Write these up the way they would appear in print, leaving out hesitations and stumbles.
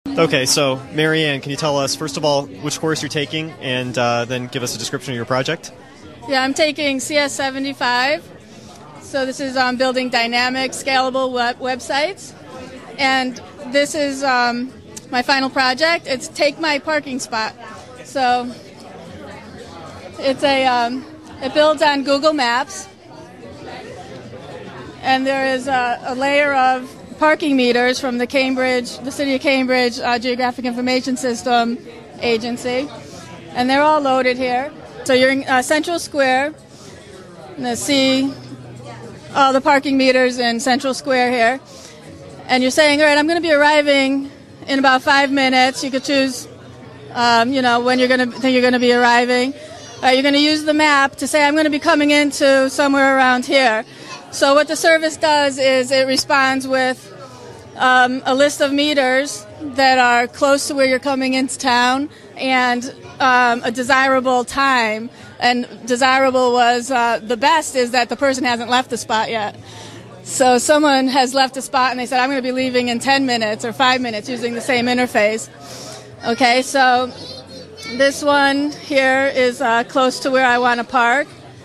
Okay, so Marianne, can you tell us, first of all, which course you're taking, and then give us a description of your project? Yeah, I'm taking CS75. So this is building dynamic, scalable websites. And this is my final project. It's Take My Parking Spot. So it's it builds on Google Maps. And there is a layer of parking meters from the City of Cambridge Geographic Information System Agency. And they're all loaded here. So you're in Central Square. And see all the parking meters in Central Square here. And you're saying, all right, I'm going to be arriving in about 5 minutes. You could choose, when you're going to be arriving. You're going to use the map to say, I'm going to be coming into somewhere around here. So what the service does is it responds with a list of meters that are close to where you're coming into town and a desirable time. And desirable was the best is that the person hasn't left the spot yet. So someone has left a spot and they said, I'm going to be leaving in 10 minutes or 5 minutes using the same interface. Okay, so this one here is close to where I want to park.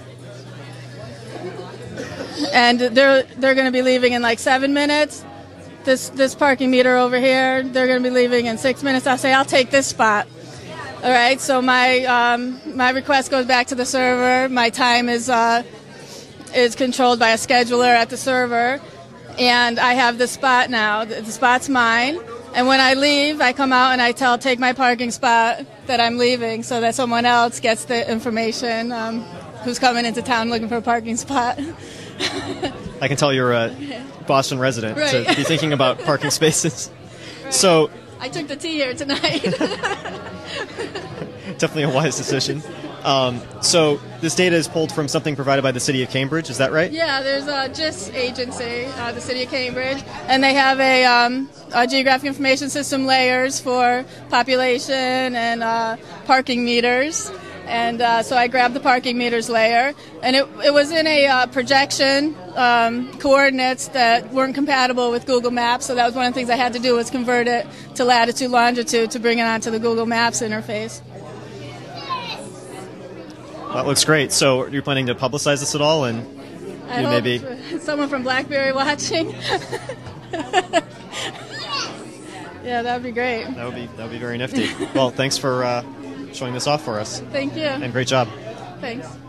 And they're going to be leaving in like 7 minutes. This parking meter over here, they're going to be leaving in 6 minutes. I'll say, I'll take this spot. All right, so my request goes back to the server. My time is controlled by a scheduler at the server, and I have the spot now. The spot's mine, and when I leave, I come out and I take my parking spot that I'm leaving so that someone else gets the information who's coming into town looking for a parking spot. I can tell you're a Boston resident right. to be thinking about parking spaces. Right. So I took the T here tonight. Definitely a wise decision. So this data is pulled from something provided by the City of Cambridge, is that right? Yeah, there's a GIS agency, the City of Cambridge, and they have a geographic information system layers for population and parking meters. And so I grabbed the parking meters layer, and it was in a projection coordinates that weren't compatible with Google Maps, so that was one of the things I had to do was convert it to latitude, longitude to bring it onto the Google Maps interface. That looks great. So are you planning to publicize this at all? And I hope maybe someone from BlackBerry watching. Yeah, that would be great. That would be very nifty. Well, thanks for showing this off for us. Thank you. And great job. Thanks.